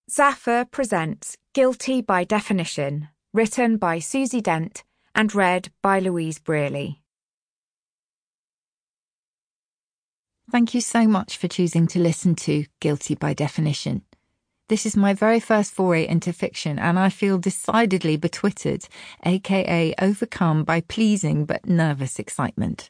Zaffer presents Guilty by Definition, written by Susie Dent and read by Louise Brearley. Thank you so much for choosing to listen to Guilty by Definition. This is my very first foray into fiction, and I feel decidedly betwittered, aka overcome by pleasing but nervous excitement.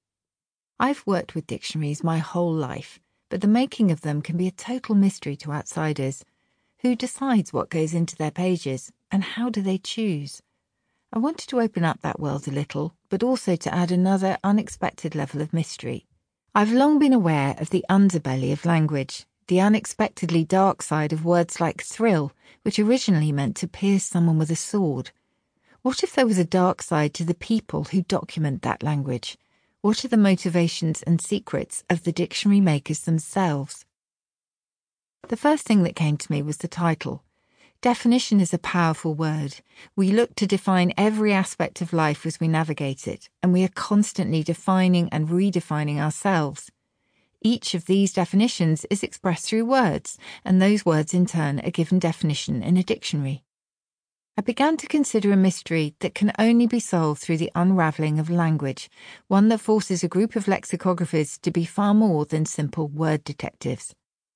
I've worked with dictionaries my whole life, but the making of them can be a total mystery to outsiders. Who decides what goes into their pages, and how do they choose? I wanted to open up that world a little, but also to add another unexpected level of mystery. I've long been aware of the underbelly of language, the unexpectedly dark side of words like thrill, which originally meant to pierce someone with a sword. What if there was a dark side to the people who document that language? What are the motivations and secrets of the dictionary makers themselves? The first thing that came to me was the title. Definition is a powerful word. We look to define every aspect of life as we navigate it, and we are constantly defining and redefining ourselves. Each of these definitions is expressed through words, and those words in turn are given definition in a dictionary. I began to consider a mystery that can only be solved through the unravelling of language, one that forces a group of lexicographers to be far more than simple word detectives.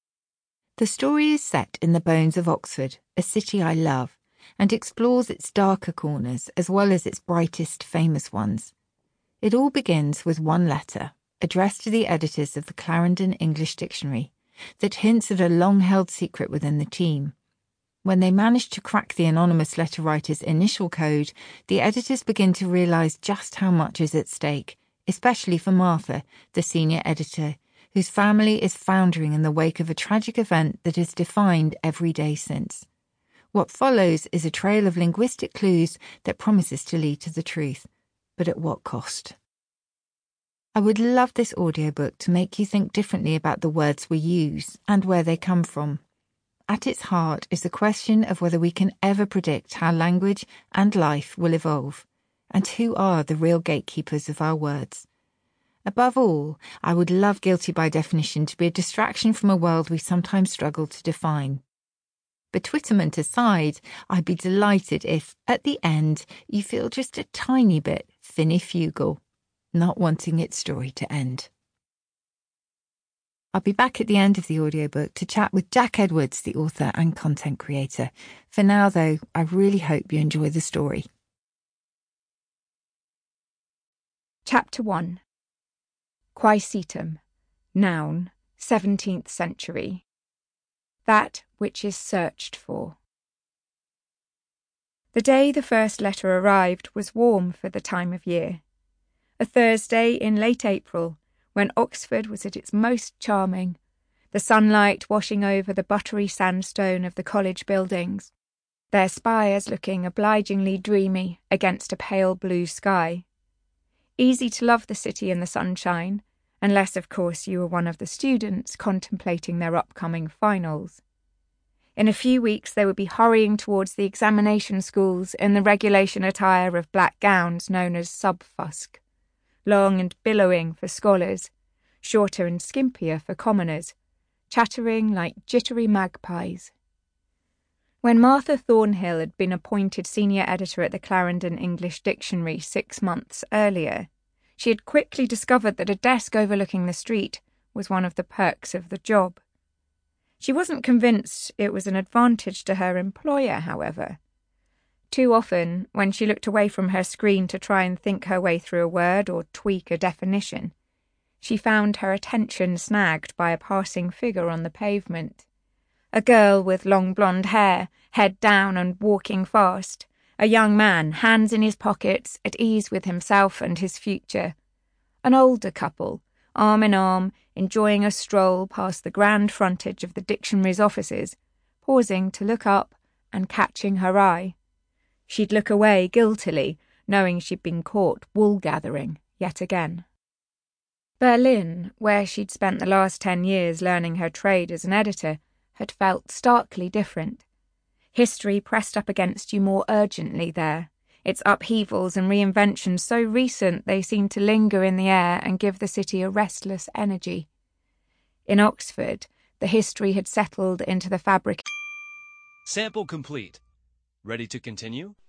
The story is set in the bones of Oxford, a city I love, and explores its darker corners as well as its brightest famous ones. It all begins with one letter, addressed to the editors of the Clarendon English Dictionary, that hints at a long-held secret within the team. When they manage to crack the anonymous letter writer's initial code, the editors begin to realise just how much is at stake, especially for Martha, the senior editor, whose family is foundering in the wake of a tragic event that has defined every day since. What follows is a trail of linguistic clues that promises to lead to the truth, but at what cost? I would love this audiobook to make you think differently about the words we use and where they come from. At its heart is the question of whether we can ever predict how language and life will evolve, and who are the real gatekeepers of our words. Above all, I would love Guilty by Definition to be a distraction from a world we sometimes struggle to define. Betwitterment aside, I'd be delighted if, at the end, you feel just a tiny bit finifugal, not wanting its story to end. I'll be back at the end of the audiobook to chat with Jack Edwards, the author and content creator. For now, though, I really hope you enjoy the story. Chapter 1. Quaesitum, noun, 17th century. That which is searched for. The day the first letter arrived was warm for the time of year. A Thursday in late April, when Oxford was at its most charming, the sunlight washing over the buttery sandstone of the college buildings, their spires looking obligingly dreamy against a pale blue sky. Easy to love the city in the sunshine, unless, of course, you were one of the students contemplating their upcoming finals. In a few weeks they would be hurrying towards the examination schools in the regulation attire of black gowns known as subfusk, long and billowing for scholars, shorter and skimpier for commoners, chattering like jittery magpies. When Martha Thornhill had been appointed senior editor at the Clarendon English Dictionary 6 months earlier, she had quickly discovered that a desk overlooking the street was one of the perks of the job. She wasn't convinced it was an advantage to her employer, however. Too often, when she looked away from her screen to try and think her way through a word or tweak a definition, she found her attention snagged by a passing figure on the pavement. A girl with long blonde hair, head down and walking fast. A young man, hands in his pockets, at ease with himself and his future. An older couple, arm in arm, enjoying a stroll past the grand frontage of the dictionary's offices, pausing to look up and catching her eye. She'd look away guiltily, knowing she'd been caught wool-gathering yet again. Berlin, where she'd spent the last 10 years learning her trade as an editor, had felt starkly different. History pressed up against you more urgently there, its upheavals and reinventions so recent they seemed to linger in the air and give the city a restless energy. In Oxford, the history had settled into the fabric Sample complete. Ready to continue?